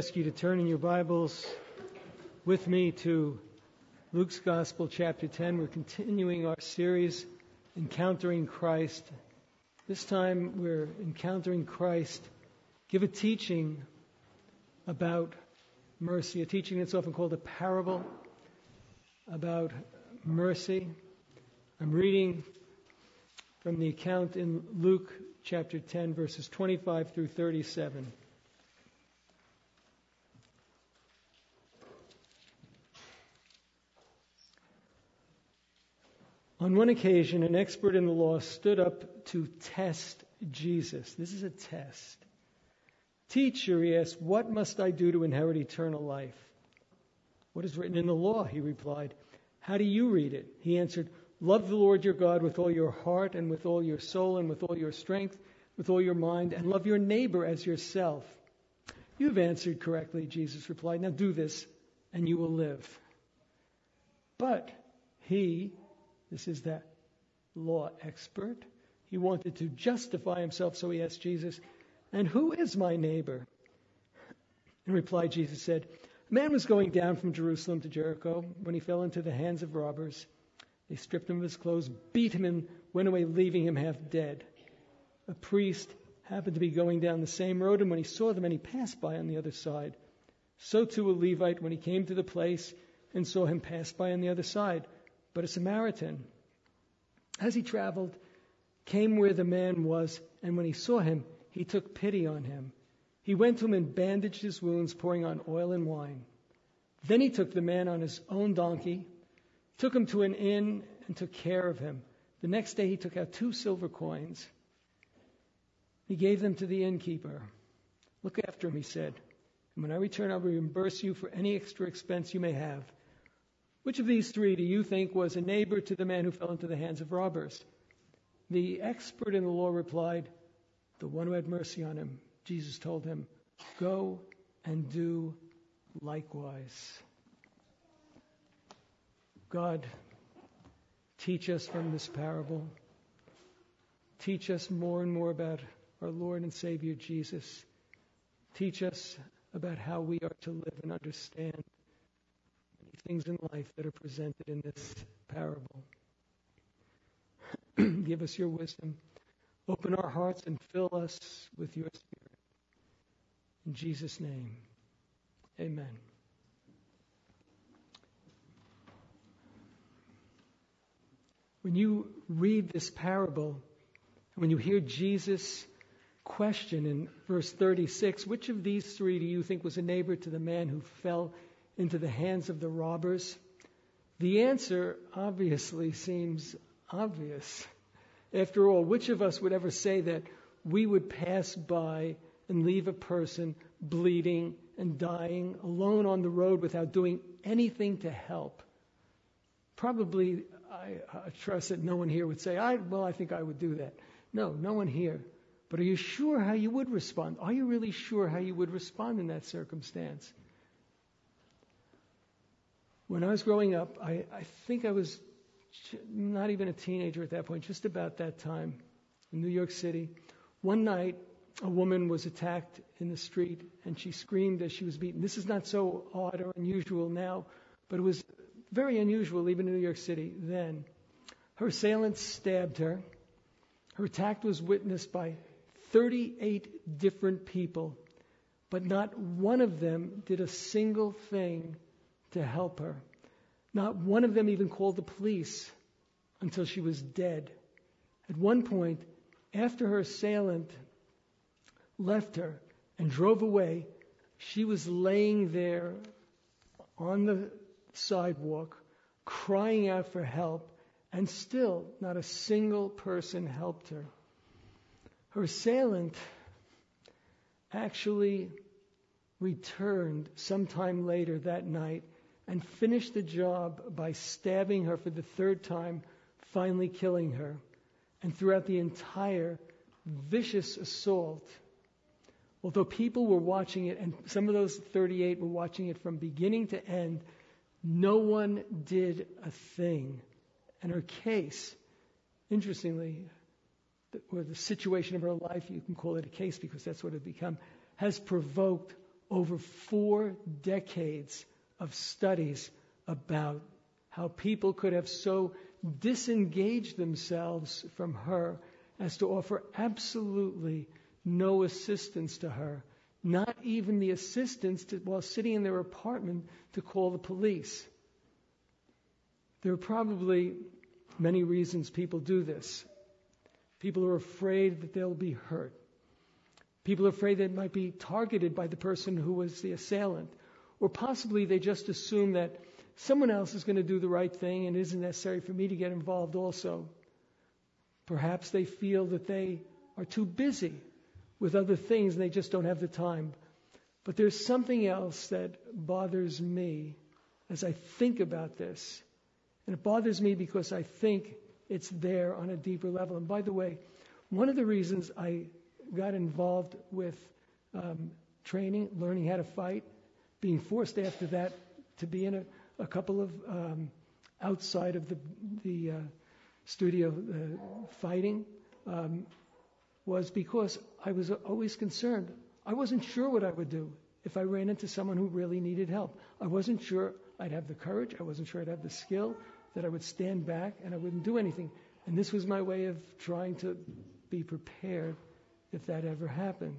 ask you to turn in your Bibles with me to Luke's Gospel, chapter 10. We're continuing our series, Encountering Christ. This time we're encountering Christ give a teaching about mercy, a teaching that's often called a parable about mercy. I'm reading from the account in Luke chapter 10, verses 25 through 37. On one occasion, an expert in the law stood up to test Jesus. This is a test. "Teacher," he asked, "what must I do to inherit eternal life?" "What is written in the law?" he replied. "How do you read it?" He answered, "Love the Lord your God with all your heart and with all your soul and with all your strength, with all your mind, and love your neighbor as yourself." "You've answered correctly," Jesus replied. "Now do this and you will live." But this is that law expert, he wanted to justify himself, so he asked Jesus, "And who is my neighbor?" In reply, Jesus said, "A man was going down from Jerusalem to Jericho when he fell into the hands of robbers. They stripped him of his clothes, beat him, and went away, leaving him half dead. A priest happened to be going down the same road, and when he saw the men, he passed by on the other side. So too a Levite, when he came to the place and saw him, pass by on the other side. But a Samaritan, as he traveled, came where the man was, and when he saw him, he took pity on him. He went to him and bandaged his wounds, pouring on oil and wine. Then he took the man on his own donkey, took him to an inn, and took care of him. The next day he took out 2 silver coins. He gave them to the innkeeper. 'Look after him,' he said, 'and when I return, I'll reimburse you for any extra expense you may have.' Which of these 3 do you think was a neighbor to the man who fell into the hands of robbers?" The expert in the law replied, "The one who had mercy on him." Jesus told him, "Go and do likewise." God, teach us from this parable. Teach us more and more about our Lord and Savior Jesus. Teach us about how we are to live and understand things in life that are presented in this parable. Give us your wisdom. Open our hearts and fill us with your Spirit. In Jesus' name, amen. When you read this parable, when you hear Jesus question in verse 36, which of these 3 do you think was a neighbor to the man who fell into the hands of the robbers? The answer obviously seems obvious. After all, which of us would ever say that we would pass by and leave a person bleeding and dying alone on the road without doing anything to help? Probably, I trust that no one here would say, I think I would do that. No one here. But are you sure how you would respond? Are you really sure how you would respond in that circumstance? When I was growing up, I think I was not even a teenager at that point, just about that time, in New York City. One night, a woman was attacked in the street, and she screamed as she was beaten. This is not so odd or unusual now, but it was very unusual even in New York City then. Her assailant stabbed her. Her attack was witnessed by 38 different people, but not one of them did a single thing to help her. Not one of them even called the police until she was dead. At one point, after her assailant left her and drove away, she was laying there on the sidewalk, crying out for help, and still not a single person helped her. Her assailant actually returned sometime later that night and finished the job by stabbing her for the 3rd time, finally killing her. And throughout the entire vicious assault, although people were watching it, and some of those 38 were watching it from beginning to end, no one did a thing. And her case, interestingly, or the situation of her life, you can call it a case because that's what it became, has provoked over 4 decades of studies about how people could have so disengaged themselves from her as to offer absolutely no assistance to her, not even the assistance while sitting in their apartment to call the police. There are probably many reasons people do this. People are afraid that they'll be hurt. People are afraid that it might be targeted by the person who was the assailant. Or possibly they just assume that someone else is going to do the right thing and it isn't necessary for me to get involved also. Perhaps they feel that they are too busy with other things and they just don't have the time. But there's something else that bothers me as I think about this. And it bothers me because I think it's there on a deeper level. And by the way, one of the reasons I got involved with training, learning how to fight, being forced after that to be in a couple of outside of the studio fighting, was because I was always concerned. I wasn't sure what I would do if I ran into someone who really needed help. I wasn't sure I'd have the courage. I wasn't sure I'd have the skill, that I would stand back and I wouldn't do anything. And this was my way of trying to be prepared if that ever happened.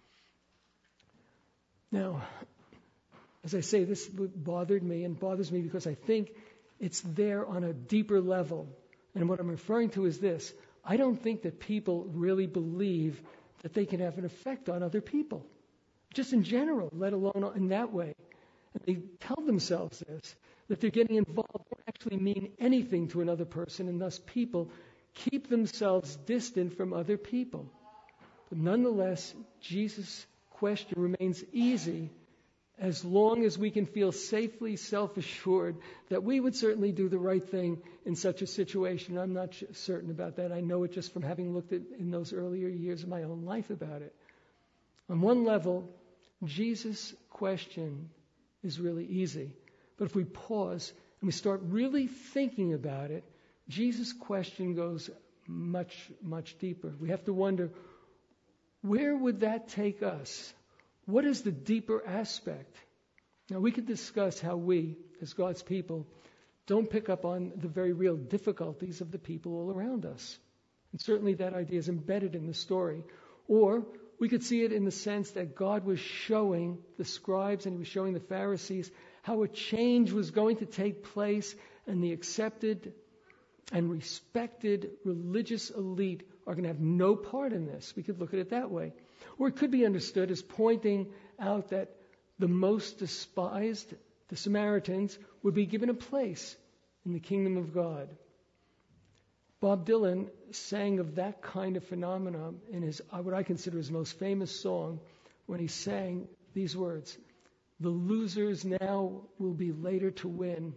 Now, as I say, this bothered me and bothers me because I think it's there on a deeper level. And what I'm referring to is this. I don't think that people really believe that they can have an effect on other people, just in general, let alone in that way. And they tell themselves this, that they're getting involved won't actually mean anything to another person, and thus people keep themselves distant from other people. But nonetheless, Jesus' question remains easy as long as we can feel safely self-assured that we would certainly do the right thing in such a situation. I'm not certain about that. I know it just from having looked at in those earlier years of my own life about it. On one level, Jesus' question is really easy. But if we pause and we start really thinking about it, Jesus' question goes much, much deeper. We have to wonder, where would that take us? What is the deeper aspect? Now, we could discuss how we, as God's people, don't pick up on the very real difficulties of the people all around us. And certainly that idea is embedded in the story. Or we could see it in the sense that God was showing the scribes and he was showing the Pharisees how a change was going to take place, and the accepted and respected religious elite are going to have no part in this. We could look at it that way. Or it could be understood as pointing out that the most despised, the Samaritans, would be given a place in the kingdom of God. Bob Dylan sang of that kind of phenomenon in his, what I consider his most famous song, when he sang these words, "The losers now will be later to win,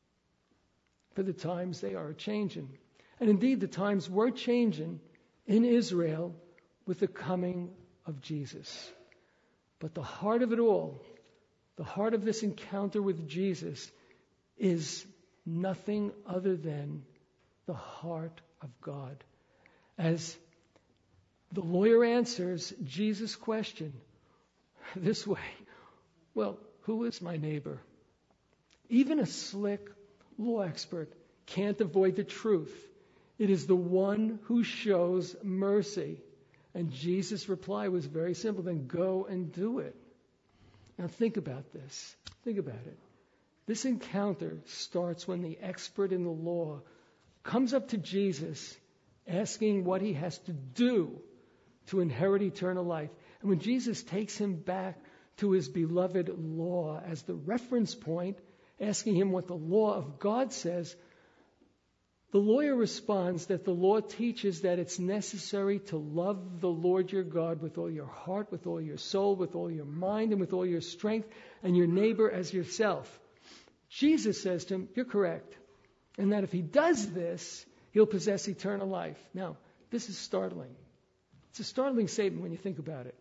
for the times they are changing." And indeed, the times were changing in Israel with the coming of Jesus. But the heart of it all, the heart of this encounter with Jesus, is nothing other than the heart of God. As the lawyer answers Jesus' question this way, well, who is my neighbor? Even a slick law expert can't avoid the truth. It is the one who shows mercy. And Jesus' reply was very simple, then go and do it. Now think about this. Think about it. This encounter starts when the expert in the law comes up to Jesus asking what he has to do to inherit eternal life. And when Jesus takes him back to his beloved law as the reference point, asking him what the law of God says, the lawyer responds that the law teaches that it's necessary to love the Lord your God with all your heart, with all your soul, with all your mind, and with all your strength, and your neighbor as yourself. Jesus says to him, you're correct. And that if he does this, he'll possess eternal life. Now, this is startling. It's a startling statement when you think about it.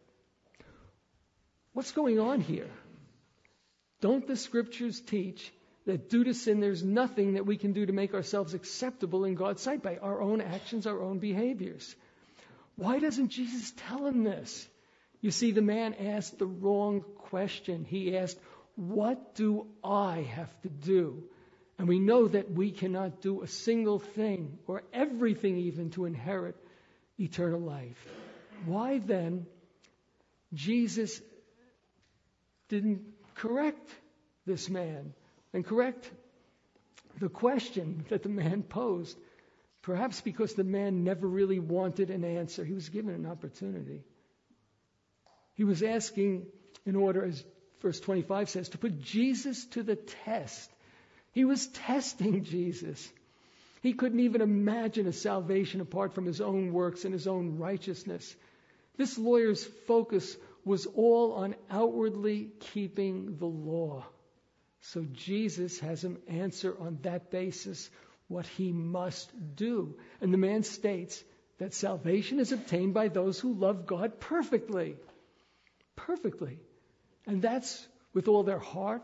What's going on here? Don't the scriptures teach that due to sin, there's nothing that we can do to make ourselves acceptable in God's sight by our own actions, our own behaviors? Why doesn't Jesus tell him this? You see, the man asked the wrong question. He asked, what do I have to do? And we know that we cannot do a single thing, or everything even, to inherit eternal life. Why then Jesus didn't correct this man and correct the question that the man posed? Perhaps because the man never really wanted an answer. He was given an opportunity. He was asking in order, as verse 25 says, to put Jesus to the test. He was testing Jesus. He couldn't even imagine a salvation apart from his own works and his own righteousness. This lawyer's focus was all on outwardly keeping the law. So Jesus has him answer on that basis what he must do. And the man states that salvation is obtained by those who love God perfectly. Perfectly. And that's with all their heart,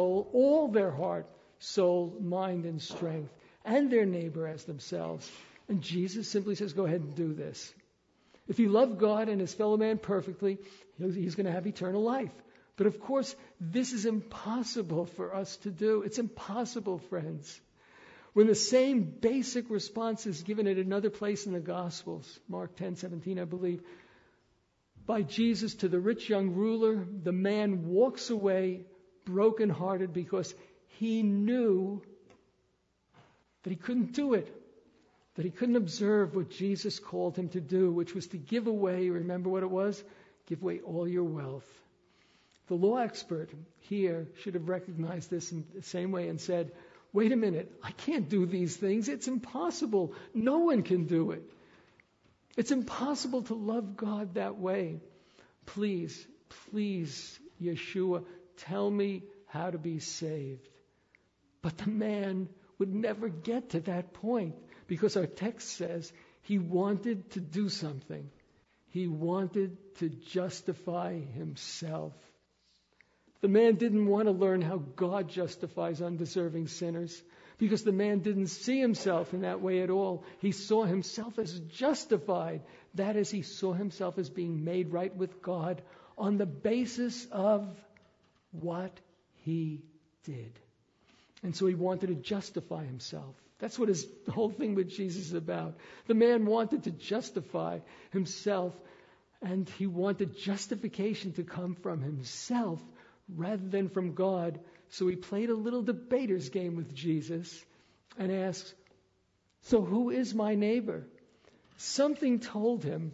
soul, mind, and strength, and their neighbor as themselves. And Jesus simply says, go ahead and do this. If you love God and his fellow man perfectly, he's going to have eternal life. But of course, this is impossible for us to do. It's impossible, friends. When the same basic response is given at another place in the Gospels, Mark 10:17, I believe, by Jesus to the rich young ruler, the man walks away brokenhearted because he knew that he couldn't do it, that he couldn't observe what Jesus called him to do, which was to give away, remember what it was? Give away all your wealth. The law expert here should have recognized this in the same way and said, wait a minute, I can't do these things. It's impossible. No one can do it. It's impossible to love God that way. Please, Yeshua, tell me how to be saved. But the man would never get to that point because our text says he wanted to do something. He wanted to justify himself. The man didn't want to learn how God justifies undeserving sinners because the man didn't see himself in that way at all. He saw himself as justified. That is, he saw himself as being made right with God on the basis of what he did. And so he wanted to justify himself. That's what the whole thing with Jesus is about. The man wanted to justify himself, and he wanted justification to come from himself rather than from God. So he played a little debater's game with Jesus and asked, so who is my neighbor? Something told him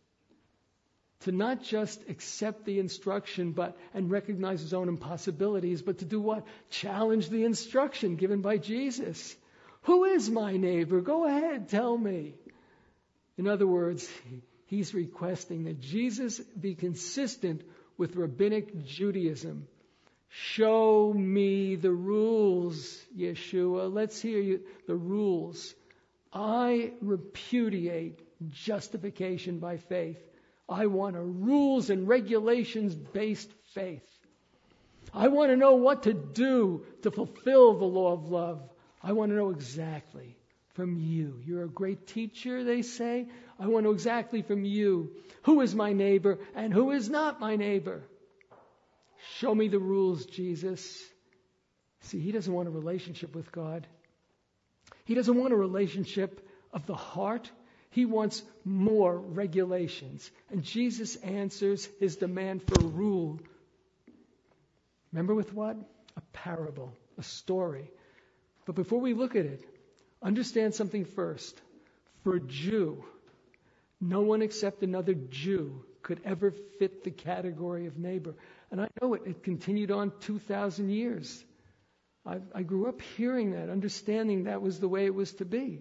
to not just accept the instruction and recognize his own impossibilities, but to do what? Challenge the instruction given by Jesus. Who is my neighbor? Go ahead, tell me. In other words, he's requesting that Jesus be consistent with rabbinic Judaism. Show me the rules, Yeshua. Let's hear the rules. I repudiate justification by faith. I want a rules and regulations-based faith. I want to know what to do to fulfill the law of love. I want to know exactly from you. You're a great teacher, they say. I want to know exactly from you who is my neighbor and who is not my neighbor. Show me the rules, Jesus. See, he doesn't want a relationship with God. He doesn't want a relationship of the heart. He wants more regulations. And Jesus answers his demand for a rule. Remember with what? A parable, a story. But before we look at it, understand something first. For a Jew, no one except another Jew could ever fit the category of neighbor. And I know it continued on 2,000 years. I grew up hearing that, understanding that was the way it was to be.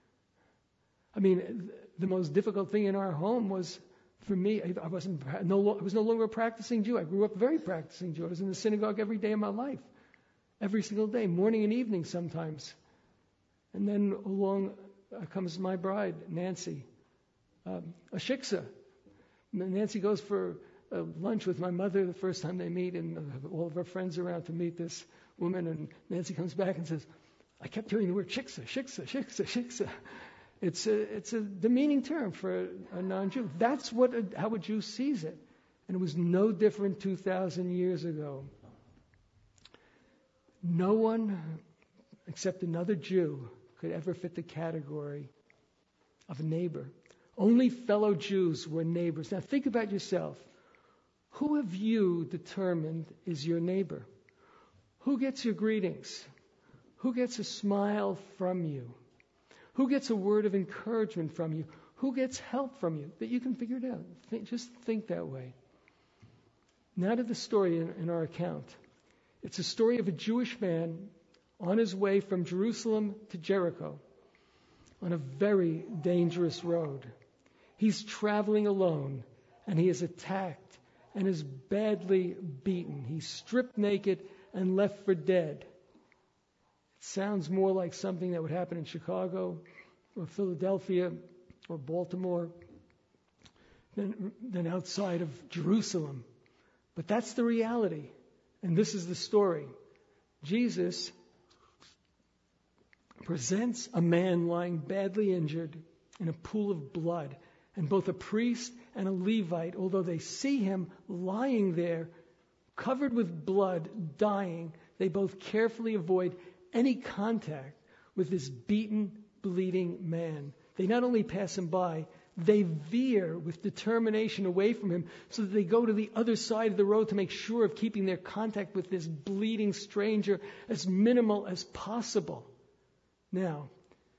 I mean, the most difficult thing in our home was, for me, I was no longer a practicing Jew. I grew up a very practicing Jew. I was in the synagogue every day of my life. Every single day, morning and evening sometimes. And then along comes my bride, Nancy, a shiksa. Nancy goes for lunch with my mother the first time they meet, and all of her friends around to meet this woman. And Nancy comes back and says, I kept hearing the word shiksa, shiksa, shiksa, shiksa. It's a demeaning term for a non-Jew. That's how a Jew sees it. And it was no different 2,000 years ago. No one except another Jew could ever fit the category of a neighbor. Only fellow Jews were neighbors. Now think about yourself. Who have you determined is your neighbor? Who gets your greetings? Who gets a smile from you? Who gets a word of encouragement from you? Who gets help from you? That you can figure it out. Just think that way. Now to the story in our account. It's a story of a Jewish man on his way from Jerusalem to Jericho on a very dangerous road. He's traveling alone, and he is attacked and is badly beaten. He's stripped naked and left for dead. It sounds more like something that would happen in Chicago or Philadelphia or Baltimore than outside of Jerusalem. But that's the reality. And this is the story. Jesus presents a man lying badly injured in a pool of blood. And both a priest and a Levite, although they see him lying there, covered with blood, dying, they both carefully avoid any contact with this beaten, bleeding man. They not only pass him by, they veer with determination away from him so that they go to the other side of the road to make sure of keeping their contact with this bleeding stranger as minimal as possible. Now,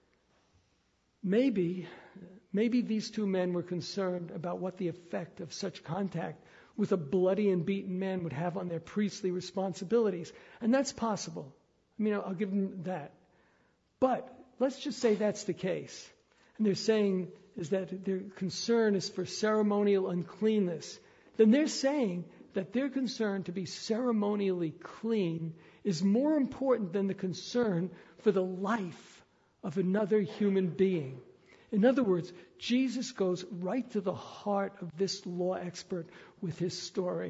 maybe these two men were concerned about what the effect of such contact with a bloody and beaten man would have on their priestly responsibilities. And that's possible. I mean, I'll give them that. But let's just say that's the case. And they're saying is that their concern is for ceremonial uncleanness. Then they're saying that their concern to be ceremonially clean is more important than the concern for the life of another human being. In other words, Jesus goes right to the heart of this law expert with his story.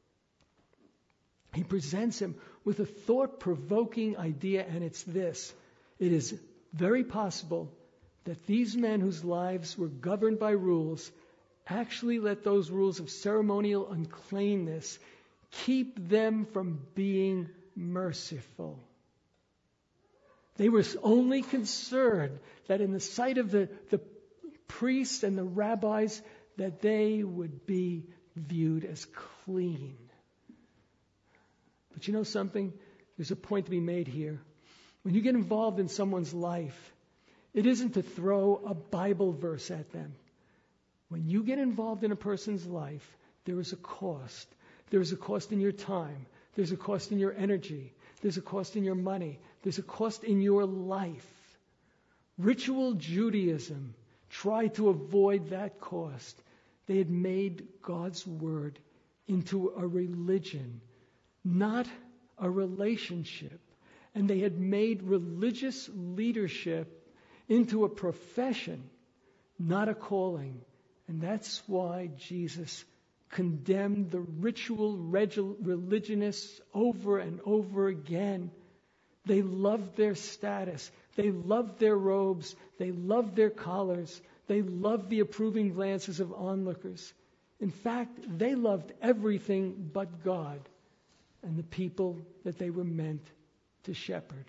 He presents him with a thought-provoking idea, and it's this. It is very possible that these men whose lives were governed by rules actually let those rules of ceremonial uncleanness keep them from being merciful. They were only concerned that in the sight of the priests and the rabbis that they would be viewed as clean. But you know something? There's a point to be made here. When you get involved in someone's life, it isn't to throw a Bible verse at them. When you get involved in a person's life, there is a cost. There is a cost in your time. There's a cost in your energy. There's a cost in your money. There's a cost in your life. Ritual Judaism tried to avoid that cost. They had made God's word into a religion, not a relationship. And they had made religious leadership into a profession, not a calling. And that's why Jesus condemned the ritual religionists over and over again. They loved their status. They loved their robes. They loved their collars. They loved the approving glances of onlookers. In fact, they loved everything but God and the people that they were meant to shepherd.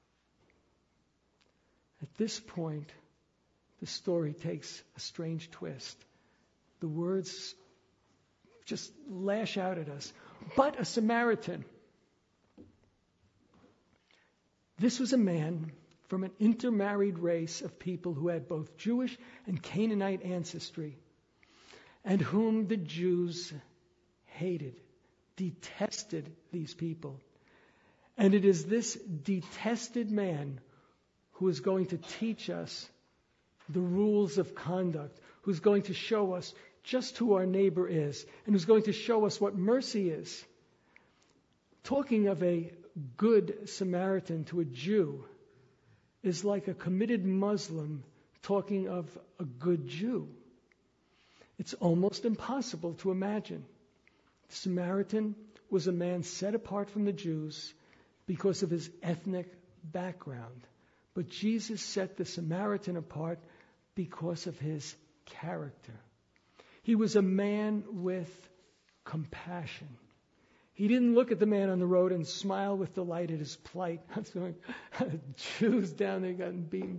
At this point, the story takes a strange twist. The words just lash out at us. But a Samaritan. This was a man from an intermarried race of people who had both Jewish and Canaanite ancestry, and whom the Jews hated, detested these people. And it is this detested man who is going to teach us the rules of conduct, who's going to show us just who our neighbor is, and who's going to show us what mercy is. Talking of a good Samaritan to a Jew is like a committed Muslim talking of a good Jew. It's almost impossible to imagine. The Samaritan was a man set apart from the Jews because of his ethnic background. But Jesus set the Samaritan apart because of his character. He was a man with compassion. He didn't look at the man on the road and smile with delight at his plight. I'm saying, Jews down there gotten beaten.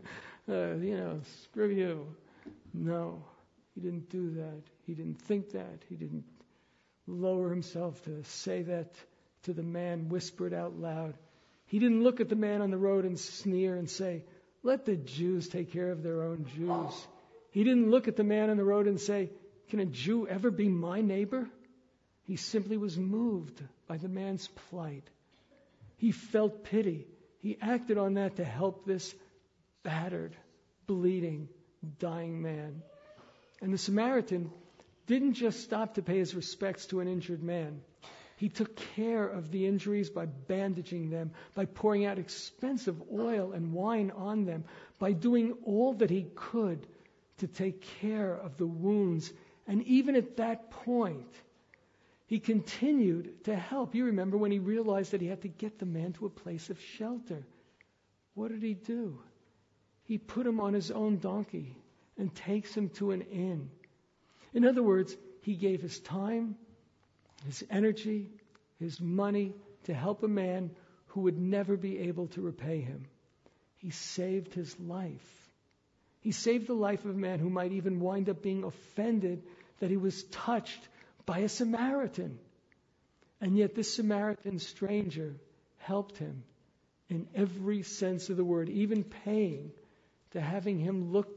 Screw you. No, he didn't do that. He didn't think that. He didn't lower himself to say that to the man, whisper it out loud. He didn't look at the man on the road and sneer and say, let the Jews take care of their own Jews. He didn't look at the man on the road and say, can a Jew ever be my neighbor? He simply was moved by the man's plight. He felt pity. He acted on that to help this battered, bleeding, dying man. And the Samaritan didn't just stop to pay his respects to an injured man. He took care of the injuries by bandaging them, by pouring out expensive oil and wine on them, by doing all that he could to take care of the wounds. And even at that point, he continued to help. You remember when he realized that he had to get the man to a place of shelter. What did he do? He put him on his own donkey and takes him to an inn. In other words, he gave his time, his energy, his money to help a man who would never be able to repay him. He saved his life. He saved the life of a man who might even wind up being offended that he was touched by a Samaritan. And yet this Samaritan stranger helped him in every sense of the word, even paying to having him looked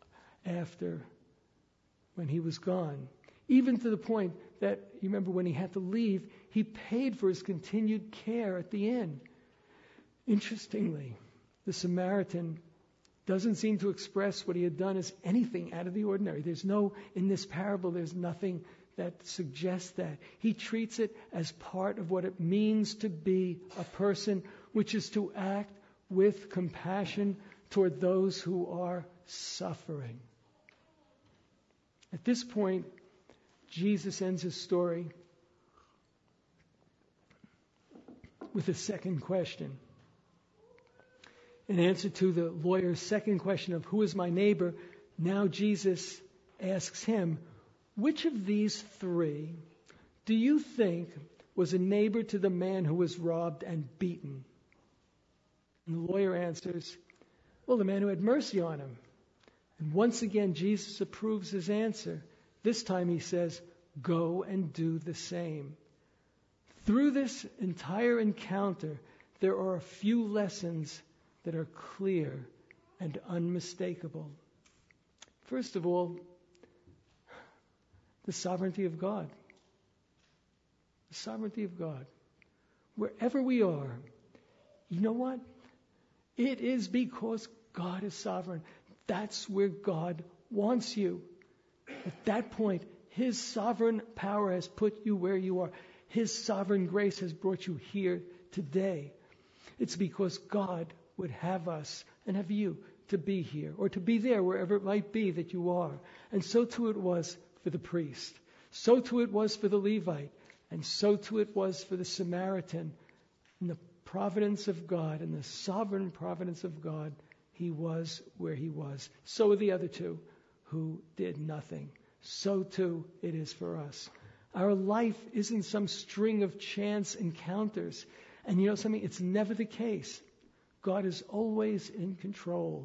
after when he was gone. Even to the point that, you remember when he had to leave, he paid for his continued care at the inn. Interestingly, the Samaritan doesn't seem to express what he had done as anything out of the ordinary. In this parable, there's nothing that suggests that. He treats it as part of what it means to be a person, which is to act with compassion toward those who are suffering. At this point, Jesus ends his story with a second question. In answer to the lawyer's second question of who is my neighbor, now Jesus asks him, which of these three do you think was a neighbor to the man who was robbed and beaten? And the lawyer answers, well, the man who had mercy on him. And once again, Jesus approves his answer. This time he says, go and do the same. Through this entire encounter, there are a few lessons that are clear and unmistakable. First of all, the sovereignty of God. The sovereignty of God. Wherever we are, you know what? It is because God is sovereign. That's where God wants you. At that point, His sovereign power has put you where you are. His sovereign grace has brought you here today. It's because God would have us and have you to be here or to be there wherever it might be that you are. And so too it was for the priest. So too it was for the Levite. And so too it was for the Samaritan. In the providence of God, in the sovereign providence of God, he was where he was. So were the other two who did nothing. So too it is for us. Our life isn't some string of chance encounters. And you know something? It's never the case. God is always in control.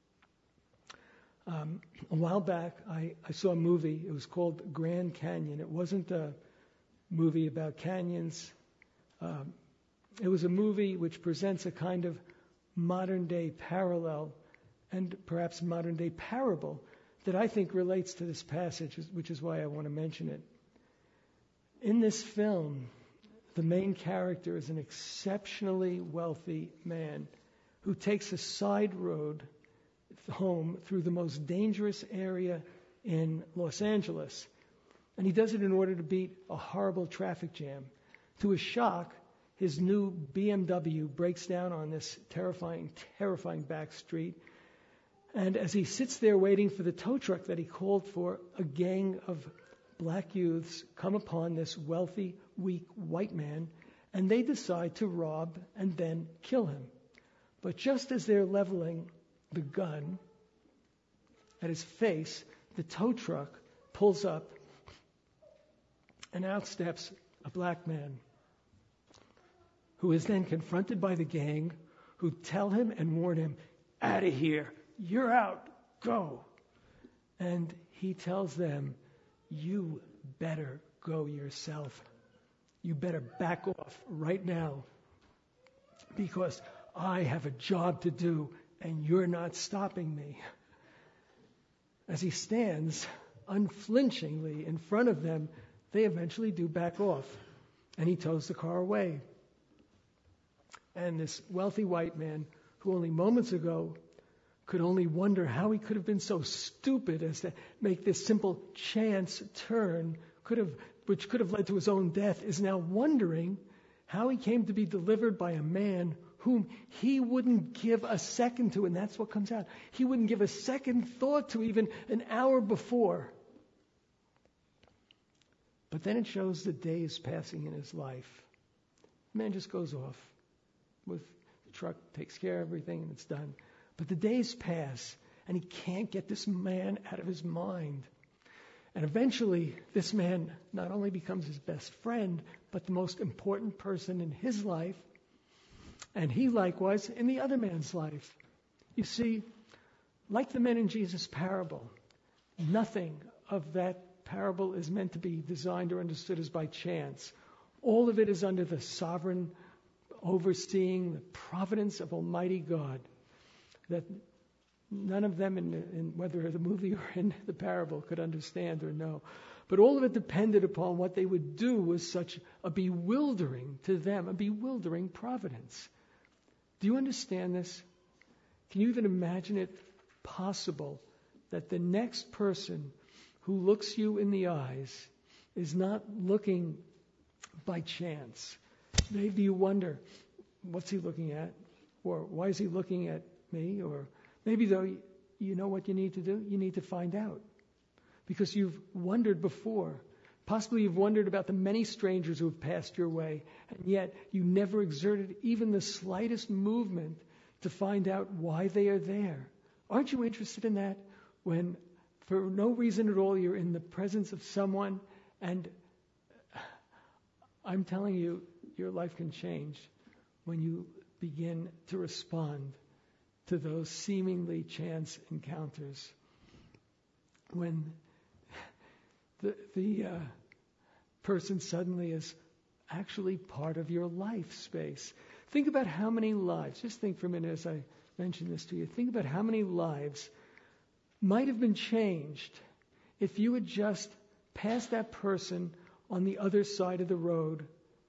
A while back, I saw a movie. It was called Grand Canyon. It wasn't a movie about canyons. It was a movie which presents a kind of modern-day parallel and perhaps modern-day parable that I think relates to this passage, which is why I want to mention it. In this film, the main character is an exceptionally wealthy man who takes a side road home through the most dangerous area in Los Angeles. And he does it in order to beat a horrible traffic jam. To his shock, his new BMW breaks down on this terrifying back street. And as he sits there waiting for the tow truck that he called for, a gang of black youths come upon this wealthy, weak white man, and they decide to rob and then kill him. But just as they're leveling the gun at his face, the tow truck pulls up And out steps a black man who is then confronted by the gang who tell him and warn him, out of here, you're out, go. And he tells them, you better go yourself. You better back off right now because I have a job to do and you're not stopping me. As he stands unflinchingly in front of them, they eventually do back off, and he tows the car away. And this wealthy white man, who only moments ago could only wonder how he could have been so stupid as to make this simple chance turn, which could have led to his own death, is now wondering how he came to be delivered by a man whom he wouldn't give a second to, and that's what comes out. He wouldn't give a second thought to even an hour before. But then it shows the days passing in his life. The man just goes off with the truck, takes care of everything, and it's done. But the days pass, and he can't get this man out of his mind. And eventually, this man not only becomes his best friend, but the most important person in his life, and he likewise in the other man's life. You see, like the men in Jesus' parable, nothing of that parable is meant to be designed or understood as by chance. All of it is under the sovereign overseeing, the providence of Almighty God, that none of them, in whether the movie or in the parable, could understand or know. But all of it depended upon what they would do with such a bewildering, to them, a bewildering providence. Do you understand this? Can you even imagine it possible that the next person who looks you in the eyes is not looking by chance? Maybe you wonder, what's he looking at? Or why is he looking at me? Or maybe, though, you know what you need to do? You need to find out. Because you've wondered before. Possibly you've wondered about the many strangers who have passed your way, and yet you never exerted even the slightest movement to find out why they are there. Aren't you interested in that? When, for no reason at all, you're in the presence of someone, and I'm telling you, your life can change when you begin to respond to those seemingly chance encounters. When the person suddenly is actually part of your life space. Think about how many lives, just think for a minute as I mention this to you, think about how many lives might have been changed if you had just passed that person on the other side of the road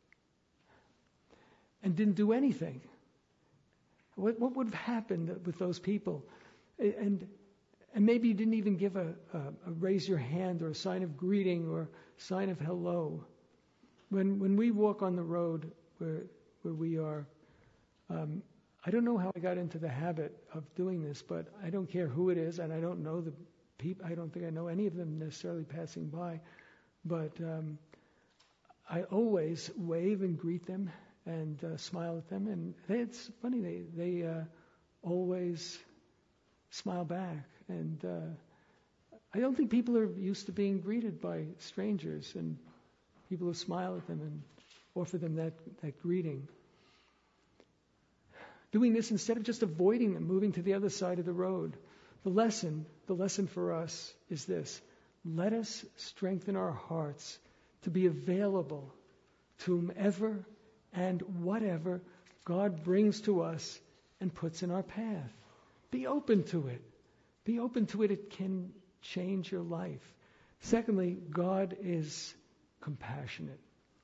and didn't do anything. What would have happened with those people? And maybe you didn't even give a raise your hand or a sign of greeting or sign of hello. When we walk on the road where we are, I don't know how I got into the habit of doing this, but I don't care who it is, and I don't know the people. I don't think I know any of them necessarily passing by, but I always wave and greet them and smile at them, and it's funny, they always smile back. And I don't think people are used to being greeted by strangers and people who smile at them and offer them that greeting. Doing this instead of just avoiding them, moving to the other side of the road. The lesson for us is this: let us strengthen our hearts to be available to whomever and whatever God brings to us and puts in our path. Be open to it. Be open to it. It can change your life. Secondly, God is compassionate.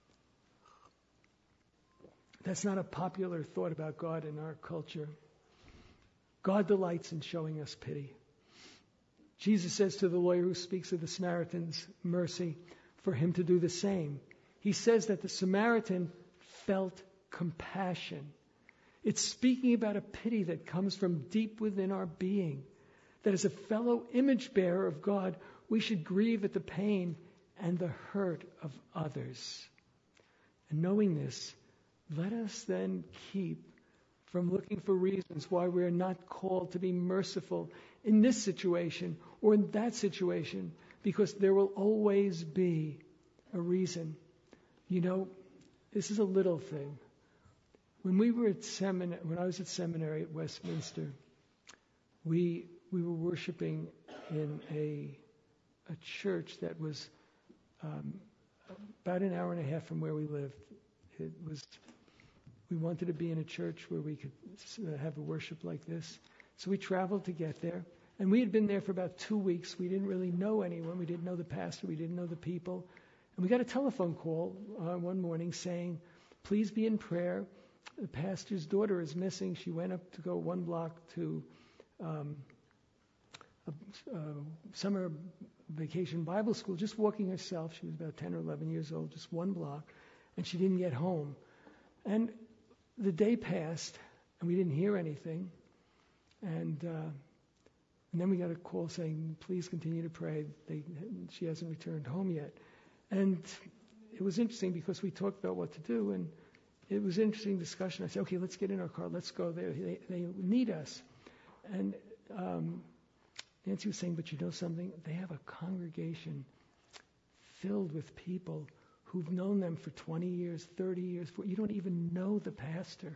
That's not a popular thought about God in our culture. God delights in showing us pity. Jesus says to the lawyer who speaks of the Samaritan's mercy for him to do the same. He says that the Samaritan felt compassion. It's speaking about a pity that comes from deep within our being. That as a fellow image bearer of God, we should grieve at the pain and the hurt of others. And knowing this, let us then keep from looking for reasons why we are not called to be merciful in this situation or in that situation, because there will always be a reason. You know, this is a little thing. When we were at when I was at seminary at Westminster, we were worshiping in a church that was about an hour and a half from where we lived. We wanted to be in a church where we could have a worship like this. So we traveled to get there. And we had been there for about 2 weeks. We didn't really know anyone. We didn't know the pastor. We didn't know the people. And we got a telephone call one morning saying, please be in prayer. The pastor's daughter is missing. She went up to go 1 block to a summer vacation Bible school, just walking herself. She was about 10 or 11 years old, just 1 block. And she didn't get home. And the day passed, and we didn't hear anything. And then we got a call saying, please continue to pray. She hasn't returned home yet. And it was interesting because we talked about what to do, and it was an interesting discussion. I said, okay, let's get in our car. Let's go there. They need us. And Nancy was saying, but you know something? They have a congregation filled with people who've known them for 20 years, 30 years. You don't even know the pastor.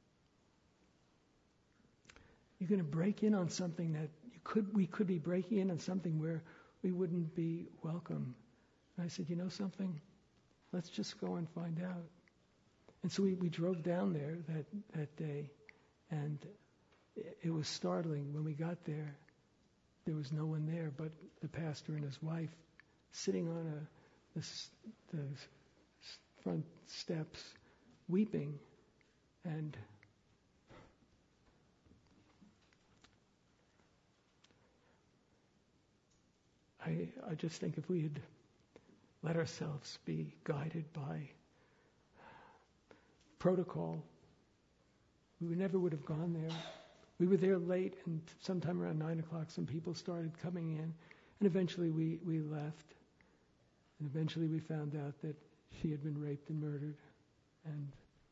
You're going to break in on something that we could be breaking in on something where we wouldn't be welcome. And I said, you know something? Let's just go and find out. And so we drove down there that day, and it was startling. When we got there, there was no one there but the pastor and his wife sitting on the front steps, weeping. And I just think if we had let ourselves be guided by protocol, we never would have gone there. We were there late, and sometime around 9 o'clock, some people started coming in, and eventually we left. And eventually we found out that she had been raped and murdered. And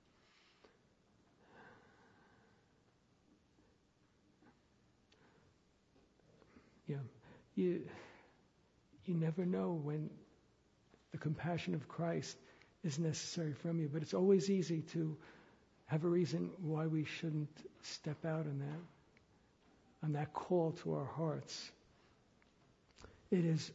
you never know when the compassion of Christ is necessary from you, but it's always easy to have a reason why we shouldn't step out on that call to our hearts. It is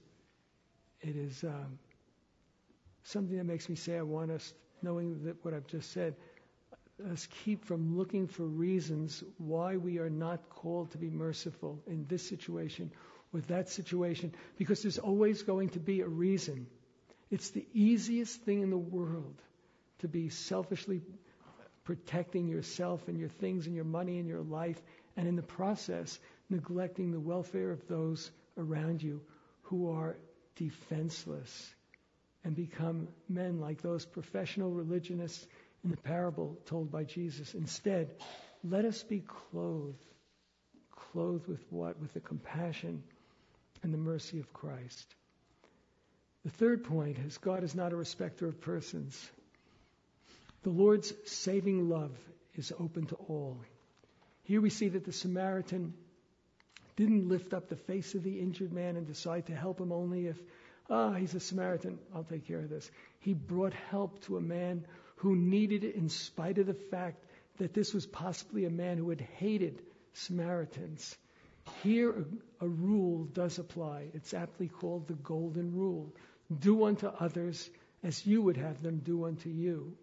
something that makes me say, I want us, knowing that what I've just said, us keep from looking for reasons why we are not called to be merciful in this situation or that situation, because there's always going to be a reason. It's the easiest thing in the world to be selfishly protecting yourself and your things and your money and your life, and in the process neglecting the welfare of those around you who are defenseless and become men like those professional religionists in the parable told by Jesus. Instead, let us be clothed with what? With the compassion and the mercy of Christ. The third point is God is not a respecter of persons. The Lord's saving love is open to all. Here we see that the Samaritan didn't lift up the face of the injured man and decide to help him only if, he's a Samaritan, I'll take care of this. He brought help to a man who needed it in spite of the fact that this was possibly a man who had hated Samaritans. Here a rule does apply. It's aptly called the golden rule. Do unto others as you would have them do unto you.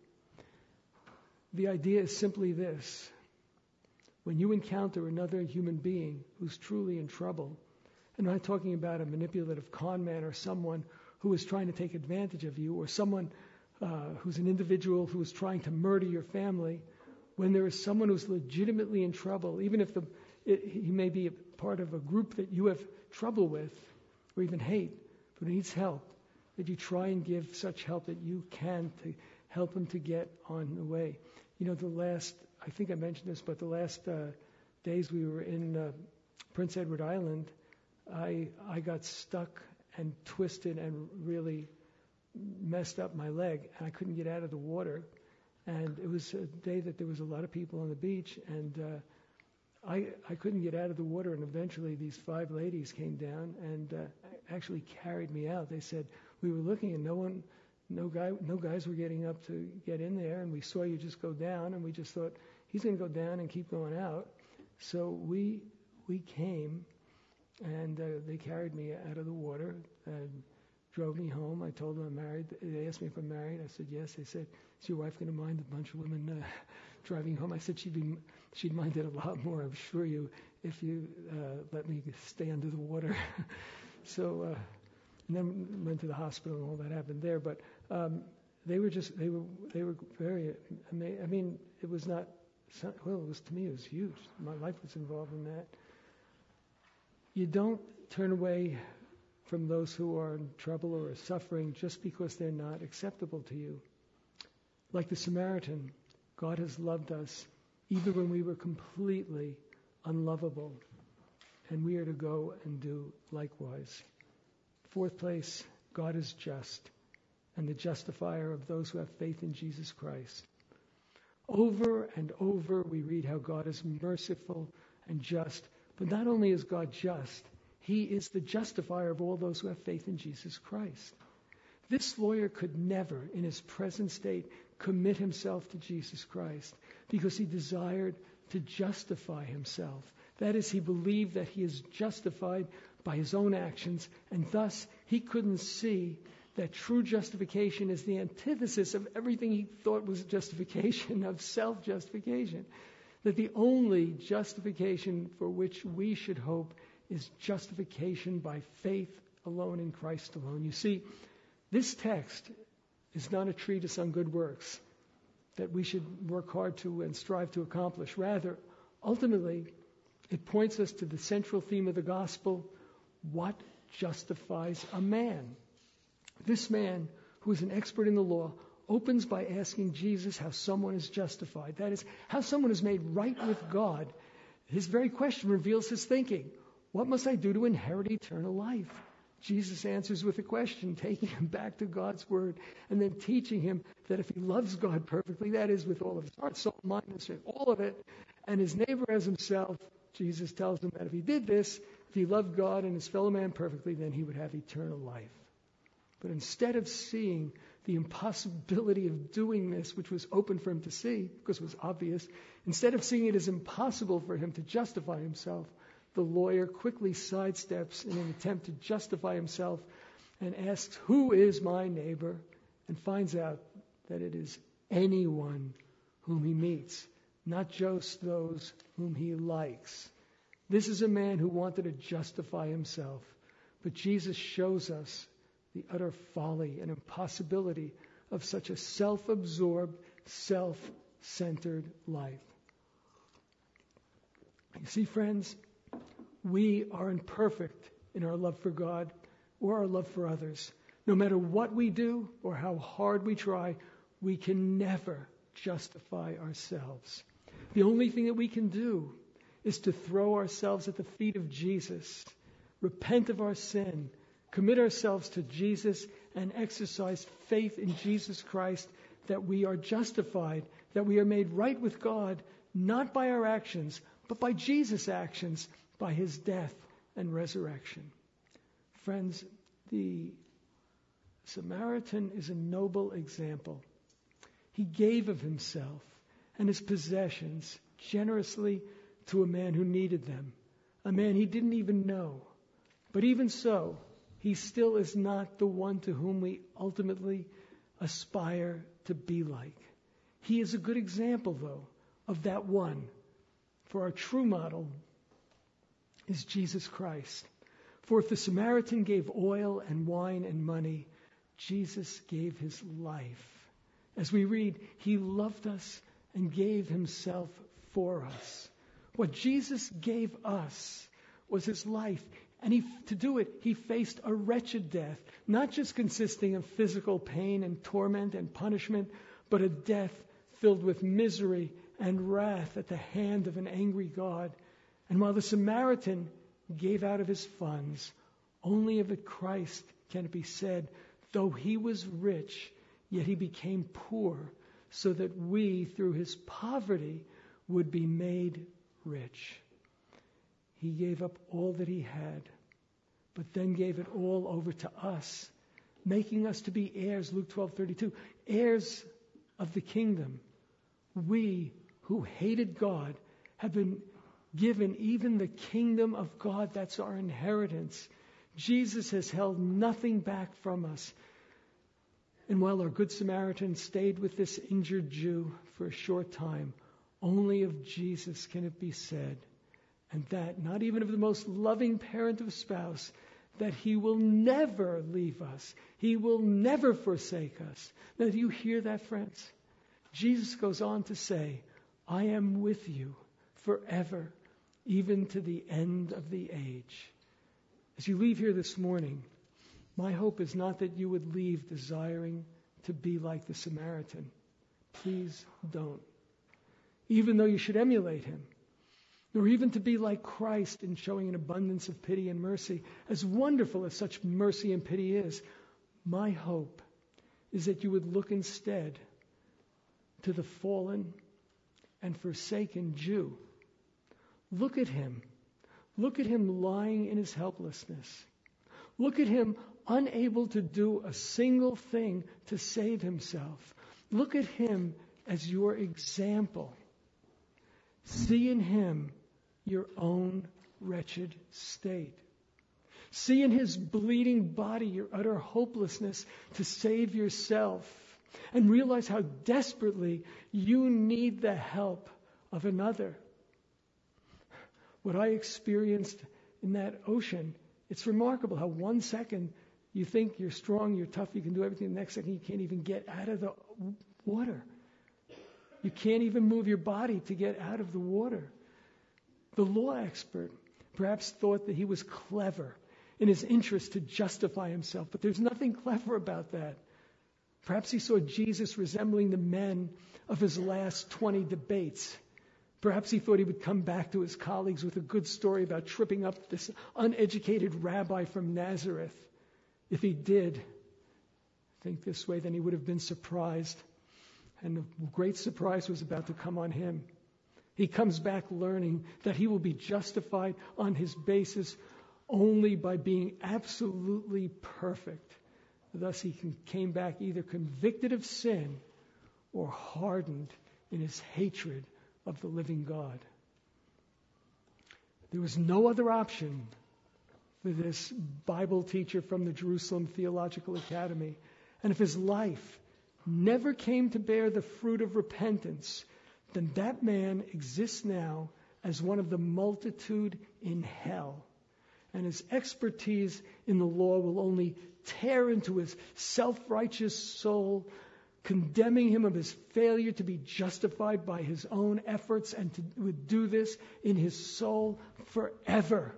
The idea is simply this. When you encounter another human being who's truly in trouble, and I'm not talking about a manipulative con man or someone who is trying to take advantage of you, or someone who's an individual who is trying to murder your family, when there is someone who's legitimately in trouble, even if he may be a part of a group that you have trouble with or even hate, but needs help, that you try and give such help that you can to help him to get on the way. You know, I think I mentioned this, but the last days we were in Prince Edward Island, I got stuck and twisted and really messed up my leg, and I couldn't get out of the water. And it was a day that there was a lot of people on the beach, and I couldn't get out of the water, and eventually these 5 ladies came down and actually carried me out. They said, we were looking and no one no guys were getting up to get in there, and we saw you just go down, and we just thought, he's going to go down and keep going out. So we came, and they carried me out of the water and drove me home. I told them I'm married. They asked me if I'm married. I said yes. They said, is your wife going to mind a bunch of women driving home? I said she'd mind it a lot more, I'm sure if you let me stay under the water. So, and then went to the hospital and all that happened there. But they were very amazing. I mean, it was not, well, to me, it was huge. My life was involved in that. You don't turn away from those who are in trouble or are suffering just because they're not acceptable to you. Like the Samaritan, God has loved us even when we were completely unlovable, and we are to go and do likewise. Fourth place, God is just and the justifier of those who have faith in Jesus Christ. Over and over we read how God is merciful and just, but not only is God just, He is the justifier of all those who have faith in Jesus Christ. This lawyer could never, in his present state, commit himself to Jesus Christ because he desired to justify himself. That is, he believed that he is justified by his own actions, and thus he couldn't see that true justification is the antithesis of everything he thought was justification, of self-justification. That the only justification for which we should hope is justification by faith alone in Christ alone. You see, this text is not a treatise on good works that we should work hard to and strive to accomplish. Rather, ultimately, it points us to the central theme of the gospel: what justifies a man? This man, who is an expert in the law, opens by asking Jesus how someone is justified. That is, how someone is made right with God. His very question reveals his thinking. What must I do to inherit eternal life? Jesus answers with a question, taking him back to God's word, and then teaching him that if he loves God perfectly, that is, with all of his heart, soul, mind, and strength, all of it, and his neighbor as himself, Jesus tells him that if he did this, if he loved God and his fellow man perfectly, then he would have eternal life. But instead of seeing the impossibility of doing this, which was open for him to see, because it was obvious, instead of seeing it as impossible for him to justify himself, the lawyer quickly sidesteps in an attempt to justify himself and asks, "Who is my neighbor?" and finds out that it is anyone whom he meets, not just those whom he likes. This is a man who wanted to justify himself, but Jesus shows us the utter folly and impossibility of such a self-absorbed, self-centered life. You see, friends, we are imperfect in our love for God or our love for others. No matter what we do or how hard we try, we can never justify ourselves. The only thing that we can do is to throw ourselves at the feet of Jesus, repent of our sin, commit ourselves to Jesus, and exercise faith in Jesus Christ that we are justified, that we are made right with God, not by our actions, but by Jesus' actions, by his death and resurrection. Friends, the Samaritan is a noble example. He gave of himself and his possessions generously to a man who needed them, a man he didn't even know. But even so, he still is not the one to whom we ultimately aspire to be like. He is a good example, though, of that one. For our true model is Jesus Christ. For if the Samaritan gave oil and wine and money, Jesus gave his life. As we read, he loved us and gave himself for us. What Jesus gave us was his life. And to do it, he faced a wretched death, not just consisting of physical pain and torment and punishment, but a death filled with misery and wrath at the hand of an angry God. And while the Samaritan gave out of his funds, only of Christ can it be said, though he was rich, yet he became poor, so that we, through his poverty, would be made rich. He gave up all that he had, but then gave it all over to us, making us to be heirs, Luke 12:32, heirs of the kingdom. We who hated God have been given even the kingdom of God. That's our inheritance. Jesus has held nothing back from us. And while our Good Samaritan stayed with this injured Jew for a short time, only of Jesus can it be said, and that not even of the most loving parent of a spouse, that he will never leave us. He will never forsake us. Now, do you hear that, friends? Jesus goes on to say, I am with you forever, even to the end of the age. As you leave here this morning, my hope is not that you would leave desiring to be like the Samaritan. Please don't. Even though you should emulate him, nor even to be like Christ in showing an abundance of pity and mercy. As wonderful as such mercy and pity is, my hope is that you would look instead to the fallen and forsaken Jew. Look at him. Look at him lying in his helplessness. Look at him unable to do a single thing to save himself. Look at him as your example. See in him your own wretched state. See in his bleeding body your utter hopelessness to save yourself. And realize how desperately you need the help of another. What I experienced in that ocean, it's remarkable how 1 second you think you're strong, you're tough, you can do everything. The next second you can't even get out of the water. You can't even move your body to get out of the water. The law expert perhaps thought that he was clever in his interest to justify himself, but there's nothing clever about that. Perhaps he saw Jesus resembling the men of his last 20 debates. Perhaps he thought he would come back to his colleagues with a good story about tripping up this uneducated rabbi from Nazareth. If he did think this way, then he would have been surprised. And a great surprise was about to come on him. He comes back learning that he will be justified on his basis only by being absolutely perfect. Thus he came back either convicted of sin or hardened in his hatred of the living God. There was no other option for this Bible teacher from the Jerusalem Theological Academy. And if his life never came to bear the fruit of repentance, then that man exists now as one of the multitude in hell. And his expertise in the law will only tear into his self-righteous soul, condemning him of his failure to be justified by his own efforts, and would do this in his soul forever.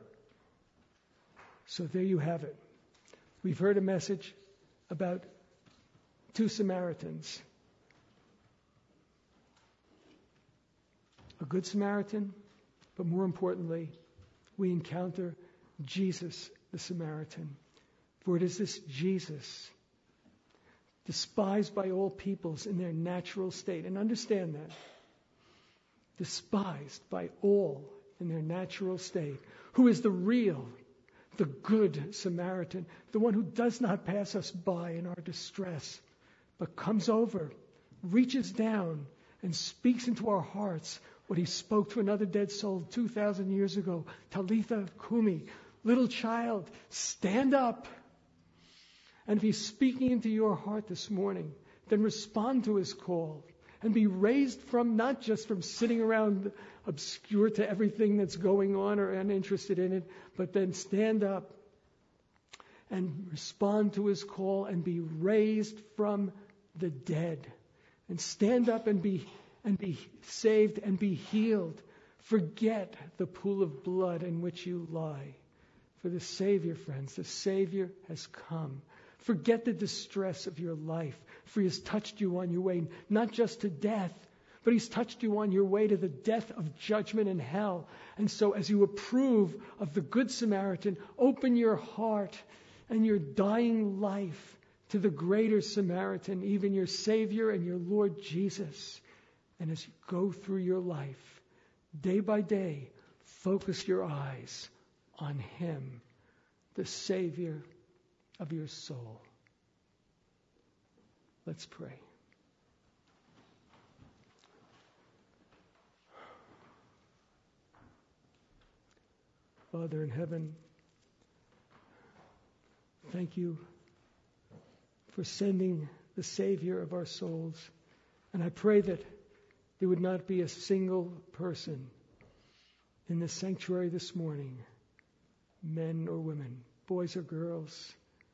So there you have it. We've heard a message about two Samaritans. A good Samaritan, but more importantly, we encounter Jesus the Samaritan. For it is this Jesus, despised by all peoples in their natural state, and understand that, despised by all in their natural state, who is the real, the good Samaritan, the one who does not pass us by in our distress, but comes over, reaches down, and speaks into our hearts what he spoke to another dead soul 2,000 years ago. Talitha Kumi, little child, stand up. And if he's speaking into your heart this morning, then respond to his call and be raised from, not just from sitting around obscure to everything that's going on or uninterested in it, but then stand up and respond to his call and be raised from the dead. And stand up and be saved and be healed. Forget the pool of blood in which you lie. For the Savior, friends, the Savior has come. Forget the distress of your life, for he has touched you on your way, not just to death, but he's touched you on your way to the death of judgment and hell. And so as you approve of the Good Samaritan, open your heart and your dying life to the greater Samaritan, even your Savior and your Lord Jesus. And as you go through your life, day by day, focus your eyes on him, the Savior of your soul. Let's pray. Father in heaven, thank you for sending the Savior of our souls. And I pray that there would not be a single person in this sanctuary this morning, men or women, boys or girls,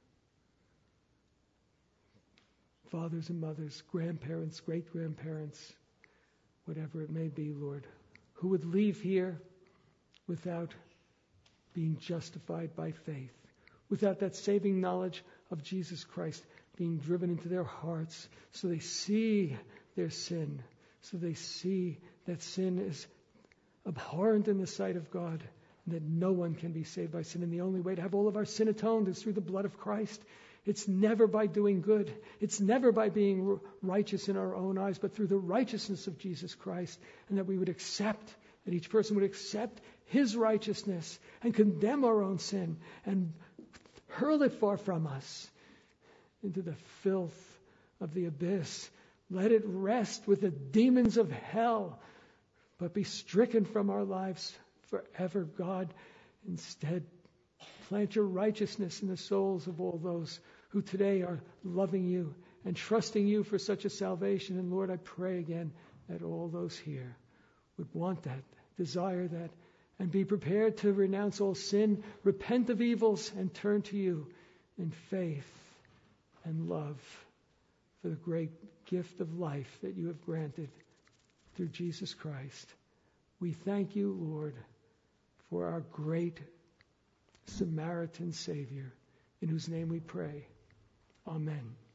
fathers and mothers, grandparents, great-grandparents, whatever it may be, Lord, who would leave here without being justified by faith, without that saving knowledge of Jesus Christ being driven into their hearts, so they see their sin, so they see that sin is abhorrent in the sight of God, and that no one can be saved by sin. And the only way to have all of our sin atoned is through the blood of Christ. It's never by doing good. It's never by being righteous in our own eyes, but through the righteousness of Jesus Christ, and that we would accept, that each person would accept his righteousness and condemn our own sin and hurl it far from us into the filth of the abyss. Let it rest with the demons of hell, but be stricken from our lives forever, God. Instead, plant your righteousness in the souls of all those who today are loving you and trusting you for such a salvation. And Lord, I pray again that all those here would want that, desire that, and be prepared to renounce all sin, repent of evils, and turn to you in faith and love for the great gift of life that you have granted through Jesus Christ. We thank you, Lord, for our great Samaritan Savior, in whose name we pray. Amen.